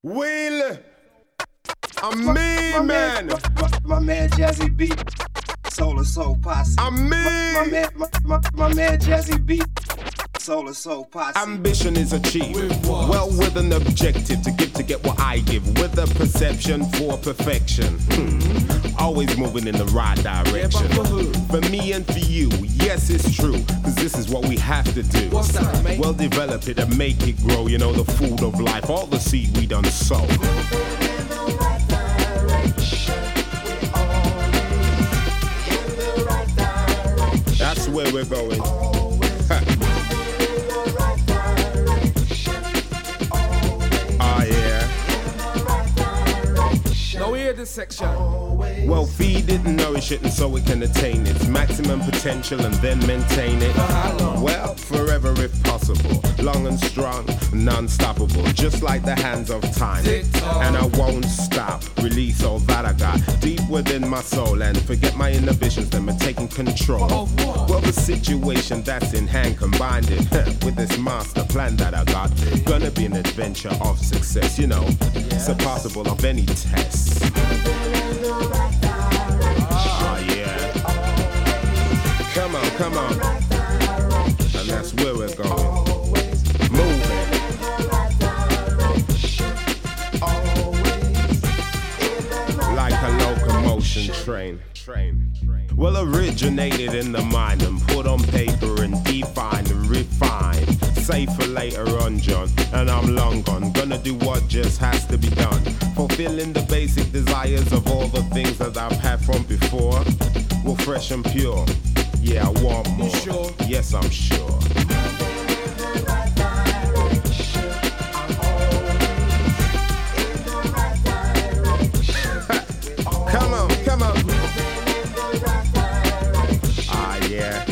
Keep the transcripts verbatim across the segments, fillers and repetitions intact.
Will, I'm me, my, man. My, my, my man Jazzy B, Solar Soul Posse. I'm me. My, my man, my, my, my man Jazzy B, Solar Soul Posse. Ambition is achieved, well with an objective to give to get what I give, with a perception for perfection. Hmm. Always moving in the right direction. For me and for you, yes it's true, cause this is what we have to do. What's that, mate? Well develop it and make it grow, you know, the food of life, all the seed we done sow. That's where we're going. Oh yeah. Now we hear this section. Well, feed it and nourish it and so it can attain its maximum potential and then maintain it. Well, forever if possible. Long and strong, non-stoppable. Just like the hands of time. And I won't stop. Release all that I got deep within my soul and forget my inhibitions, them are taking control. Well, the situation that's in hand, combined it with this master plan that I got. Gonna be an adventure of success, you know, surpassable of any test. Oh yeah. Come on, come on. And that's where we're going. Moving. Like a locomotion train. Train. Well, originated in the mind and put on paper and defined and refined. Save for later on, John, and I'm long gone. Gonna do what just has to be done. Fulfilling the basic desires of all the things that I've had from before. Well, fresh and pure. Yeah, I want more. You sure? Yes, I'm sure. Come on, come on. Ah, yeah.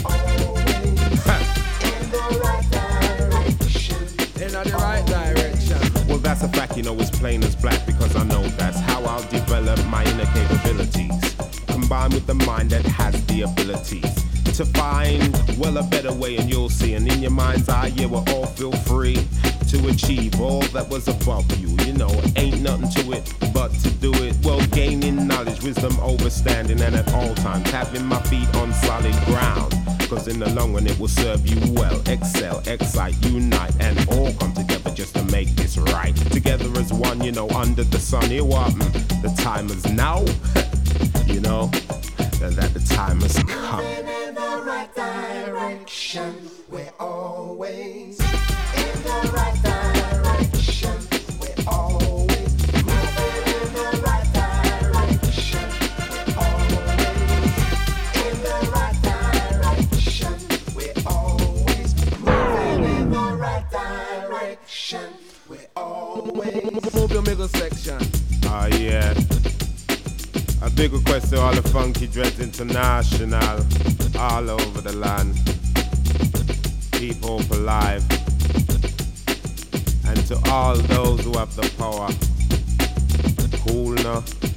In the right direction. Well, that's a fact, you know, it's plain as black, because I know that's how I'll develop my inner capabilities. Combined with the mind that has the abilities to find, well, a better way, and you'll see. And in your mind's eye, yeah, we'll all feel free to achieve all that was above you. You know, ain't nothing to it but to do it. Well, gaining knowledge, wisdom, overstanding, and at all times having my feet on solid ground. Cause in the long run it will serve you well. Excel, excite, unite, and all come together just to make this right. Together as one, you know, under the sun. Here what? Mm, the time is now. You know, that, that the time has come. Moving in the right direction, we're always in the right direction, we're always moving in the right direction, we're always in the right direction, we're always moving in the right direction, we're always. Move your middle section. Oh yeah. A big request to all the Funky Dreads International, all over the land. Keep hope alive. And to all those who have the power, cool now.